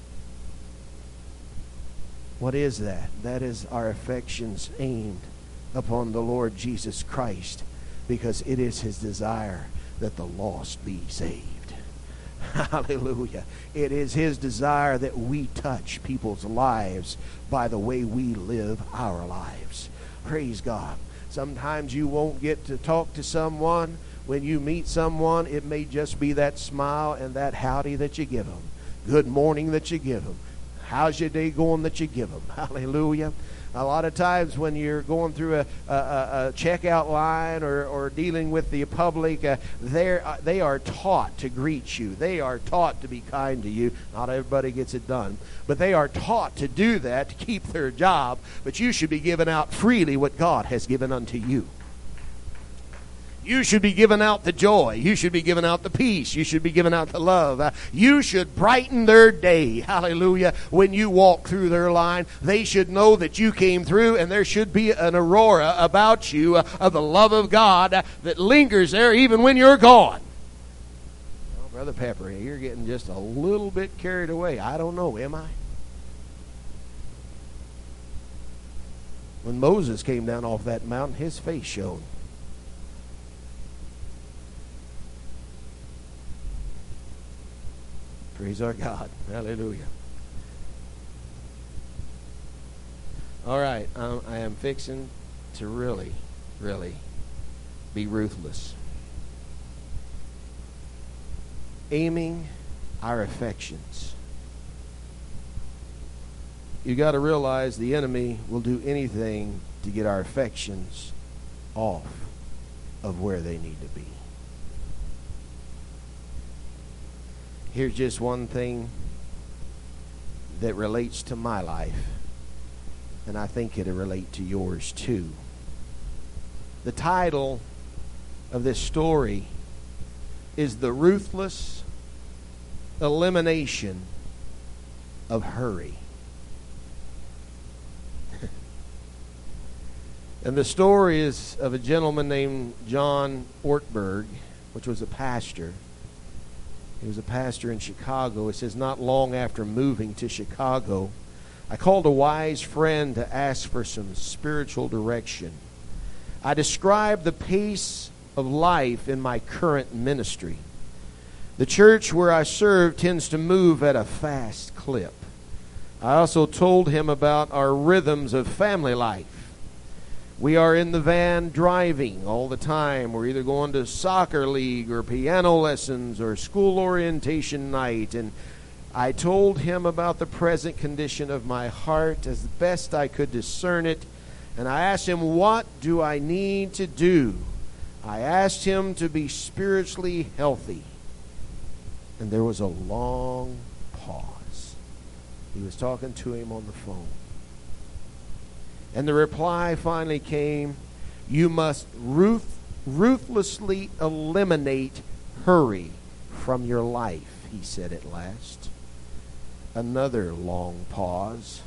What is that? That is our affections aimed upon the Lord Jesus Christ, because it is his desire that the lost be saved. Hallelujah. It is his desire that we touch people's lives by the way we live our lives. Praise God. Sometimes you won't get to talk to someone. When you meet someone, it may just be that smile and that howdy that you give them. Good morning that you give them. How's your day going that you give them? Hallelujah. A lot of times when you're going through a, a, a checkout line or, or dealing with the public, uh, uh, they are taught to greet you. They are taught to be kind to you. Not everybody gets it done. But they are taught to do that to keep their job. But you should be giving out freely what God has given unto you. You should be giving out the joy. You should be giving out the peace. You should be giving out the love. Uh, you should brighten their day. Hallelujah. When you walk through their line, they should know that you came through, and there should be an aurora about you uh, of the love of God uh, that lingers there even when you're gone. Well, Brother Pepper, you're getting just a little bit carried away. I don't know, am I? When Moses came down off that mountain, his face shone. Praise our God. Hallelujah. All right. Um, I am fixing to really, really be ruthless. Aiming our affections. You got to realize the enemy will do anything to get our affections off of where they need to be. Here's just one thing that relates to my life, and I think it'll relate to yours too. The title of this story is The Ruthless Elimination of Hurry. And the story is of a gentleman named John Ortberg, which was a pastor. He was a pastor in Chicago. It says, not long after moving to Chicago, I called a wise friend to ask for some spiritual direction. I described the pace of life in my current ministry. The church where I serve tends to move at a fast clip. I also told him about our rhythms of family life. We are in the van driving all the time. We're either going to soccer league or piano lessons or school orientation night. And I told him about the present condition of my heart as best I could discern it. And I asked him, what do I need to do? I asked him to be spiritually healthy. And there was a long pause. He was talking to him on the phone. And the reply finally came, you must ruth, ruthlessly eliminate hurry from your life, he said at last. Another long pause.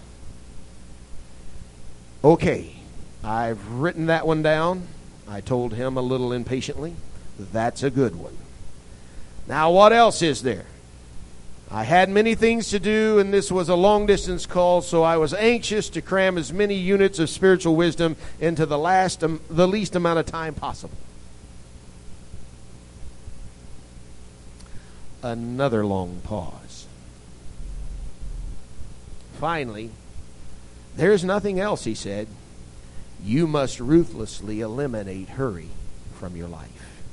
Okay, I've written that one down. I told him a little impatiently. That's a good one. Now, what else is there? I had many things to do, and this was a long-distance call, so I was anxious to cram as many units of spiritual wisdom into the last, um, the least amount of time possible. Another long pause. Finally, there's nothing else, he said. You must ruthlessly eliminate hurry from your life.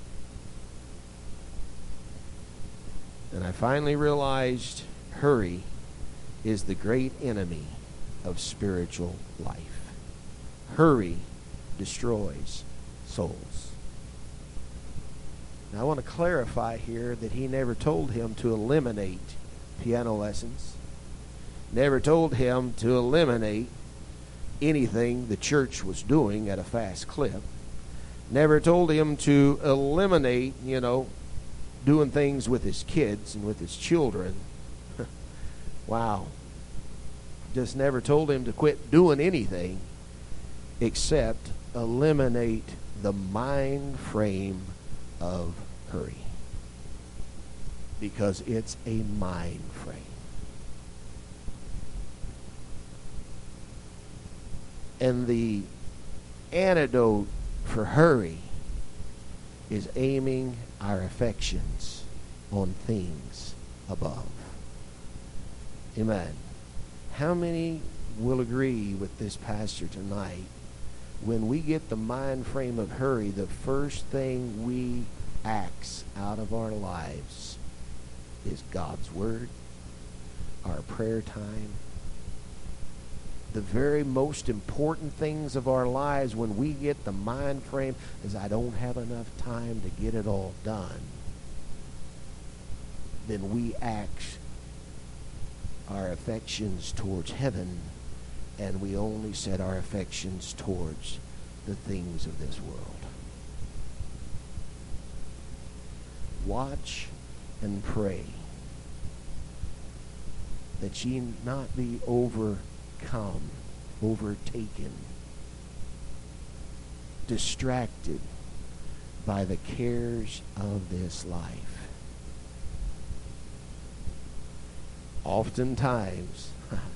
And I finally realized hurry is the great enemy of spiritual life. Hurry destroys souls. Now I want to clarify here that he never told him to eliminate piano lessons. Never told him to eliminate anything the church was doing at a fast clip. Never told him to eliminate, you know, doing things with his kids and with his children. Wow. Just never told him to quit doing anything except eliminate the mind frame of hurry. Because it's a mind frame. And the antidote for hurry is aiming our affections on things above. Amen. How many will agree with this pastor tonight? When we get the mind frame of hurry, the first thing we axe out of our lives is God's Word, our prayer time. The very most important things of our lives, when we get the mind frame, is I don't have enough time to get it all done. Then we act our affections towards heaven, and we only set our affections towards the things of this world. Watch and pray that ye not be overcome, overtaken, distracted by the cares of this life. Oftentimes,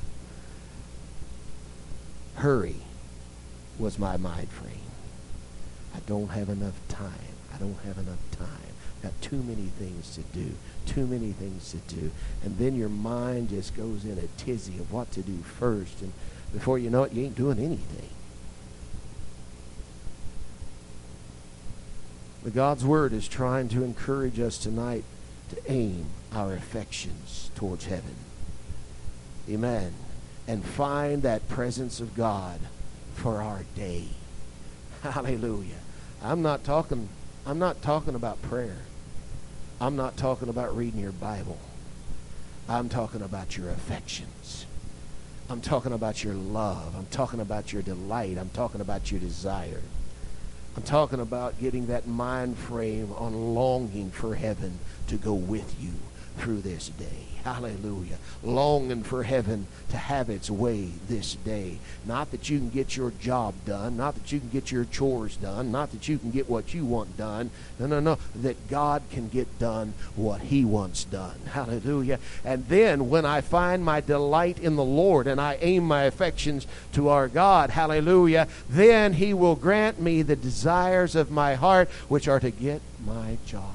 hurry was my mind frame. I don't have enough time. I don't have enough time. Got too many things to do. Too many things to do. And then your mind just goes in a tizzy of what to do first. And before you know it, you ain't doing anything. But God's Word is trying to encourage us tonight to aim our affections towards heaven. Amen. And find that presence of God for our day. Hallelujah. I'm not talking I'm not talking about prayer. I'm not talking about reading your Bible. I'm talking about your affections. I'm talking about your love. I'm talking about your delight. I'm talking about your desire. I'm talking about getting that mind frame on longing for heaven to go with you, through this day. Hallelujah. Longing for heaven to have its way this day. Not that you can get your job done. Not that you can get your chores done. Not that you can get what you want done. No, no, no. That God can get done what He wants done. Hallelujah. And then when I find my delight in the Lord and I aim my affections to our God, hallelujah, then He will grant me the desires of my heart, which are to get my job.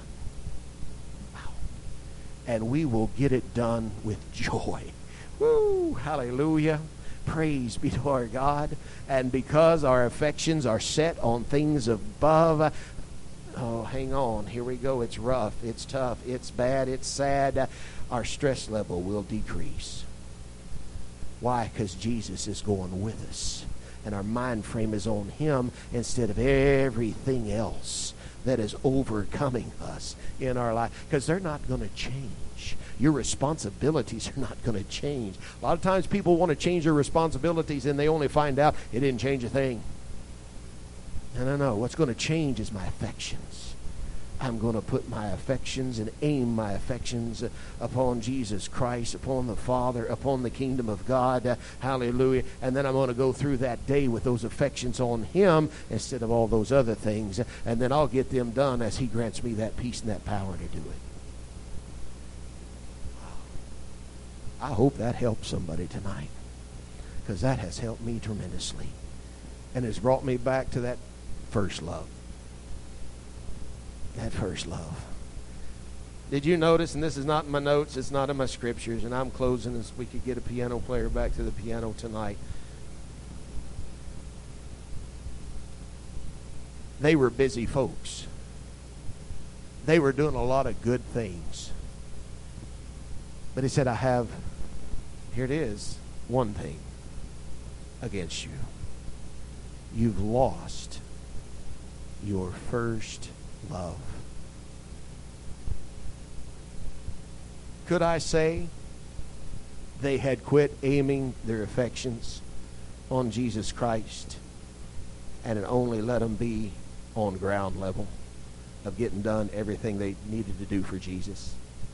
And we will get it done with joy. Woo! Hallelujah. Praise be to our God. And because our affections are set on things above, oh, hang on. Here we go. It's rough. It's tough. It's bad. It's sad. Our stress level will decrease. Why? Because Jesus is going with us. And our mind frame is on Him instead of everything else that is overcoming us in our life, because they're not going to change. Your responsibilities are not going to change. A lot of times people want to change their responsibilities and they only find out it didn't change a thing. No, no, no. What's going to change is my affections. I'm going to put my affections and aim my affections upon Jesus Christ, upon the Father, upon the kingdom of God. Uh, hallelujah. And then I'm going to go through that day with those affections on Him instead of all those other things. And then I'll get them done as He grants me that peace and that power to do it. I hope that helps somebody tonight, because that has helped me tremendously and has brought me back to that first love. That first love. Did you notice, and this is not in my notes, it's not in my scriptures, and I'm closing as we could get a piano player back to the piano tonight. They were busy folks. They were doing a lot of good things. But He said, I have, here it is, one thing against you. You've lost your first love. Could I say they had quit aiming their affections on Jesus Christ and it only let them be on ground level of getting done everything they needed to do for Jesus?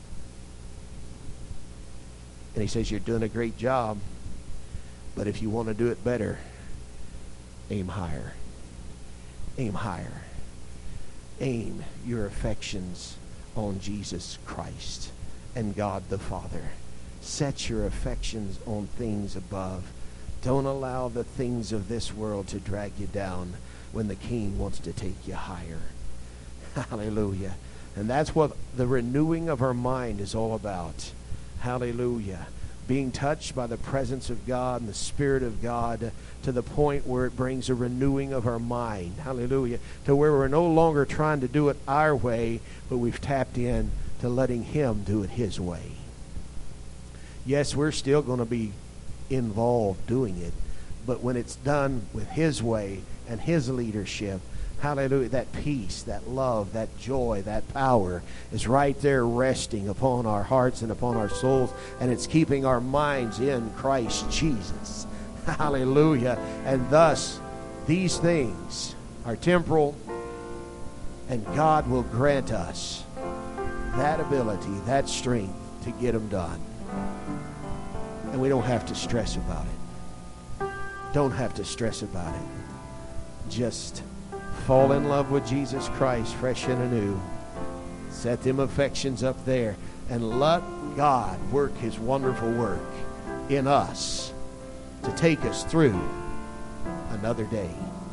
And He says, you're doing a great job, but if you want to do it better, aim higher. Aim higher. Aim your affections on Jesus Christ and God the Father. Set your affections on things above. Don't allow the things of this world to drag you down when the King wants to take you higher. Hallelujah. And that's what the renewing of our mind is all about. Hallelujah. Being touched by the presence of God and the Spirit of God to the point where it brings a renewing of our mind. Hallelujah. To where we're no longer trying to do it our way, but we've tapped in to letting Him do it His way. Yes, we're still going to be involved doing it, but when it's done with His way and His leadership, hallelujah, that peace, that love, that joy, that power is right there resting upon our hearts and upon our souls, and it's keeping our minds in Christ Jesus. Hallelujah. And thus, these things are temporal, and God will grant us that ability, that strength to get them done. And we don't have to stress about it. Don't have to stress about it. Just fall in love with Jesus Christ fresh and anew. Set them affections up there and let God work His wonderful work in us to take us through another day.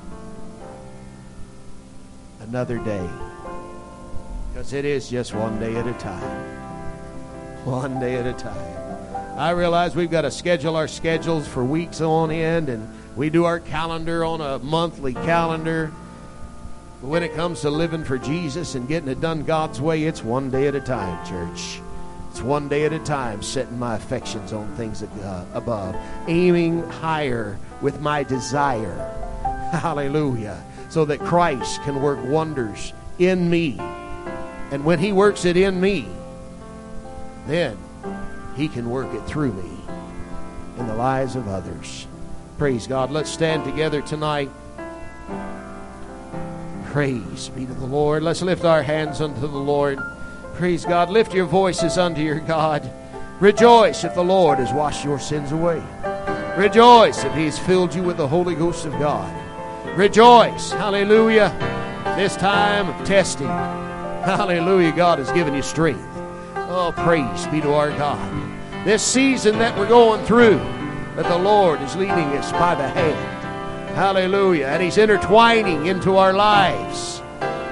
Another day. Because it is just one day at a time. One day at a time. I realize we've got to schedule our schedules for weeks on end, and we do our calendar on a monthly calendar. But when it comes to living for Jesus and getting it done God's way, it's one day at a time, church. It's one day at a time, setting my affections on things above, aiming higher with my desire. Hallelujah. So that Christ can work wonders in me. And when He works it in me, then He can work it through me in the lives of others. Praise God. Let's stand together tonight. Praise be to the Lord. Let's lift our hands unto the Lord. Praise God. Lift your voices unto your God. Rejoice if the Lord has washed your sins away. Rejoice if He has filled you with the Holy Ghost of God. Rejoice. Hallelujah. This time of testing. Hallelujah. God has given you strength. Oh, praise be to our God. This season that we're going through, that the Lord is leading us by the hand. Hallelujah. And He's intertwining into our lives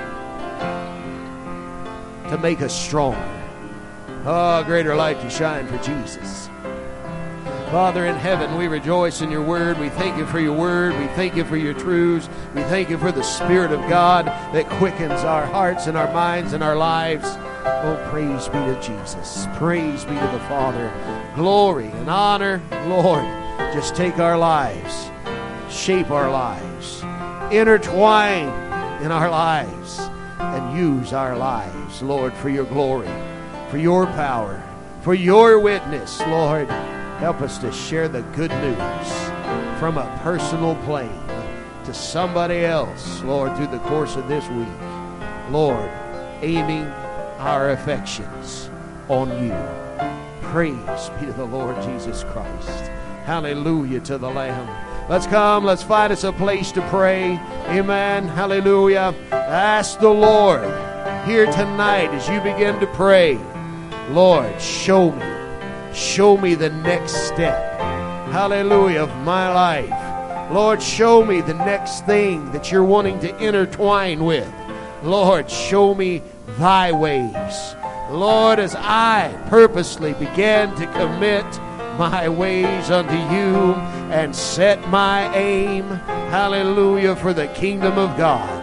to make us stronger. Oh, greater light to shine for Jesus. Father in heaven, we rejoice in your word. We thank you for your word. We thank you for your truths. We thank you for the Spirit of God that quickens our hearts and our minds and our lives. Oh, praise be to Jesus. Praise be to the Father. Glory and honor. Lord, just take our lives, shape our lives, intertwine in our lives, and use our lives, Lord, for your glory, for your power, for your witness, Lord. Help us to share the good news from a personal plane to somebody else, Lord, through the course of this week. Lord, aiming our affections on you. Praise be to the Lord Jesus Christ. Hallelujah to the Lamb. Let's come, let's find us a place to pray. Amen. Hallelujah. Ask the Lord here tonight as you begin to pray, Lord, show me. Show me the next step, hallelujah, of my life. Lord, show me the next thing that you're wanting to intertwine with. Lord, show me thy ways. Lord, as I purposely began to commit my ways unto you and set my aim, hallelujah, for the kingdom of God.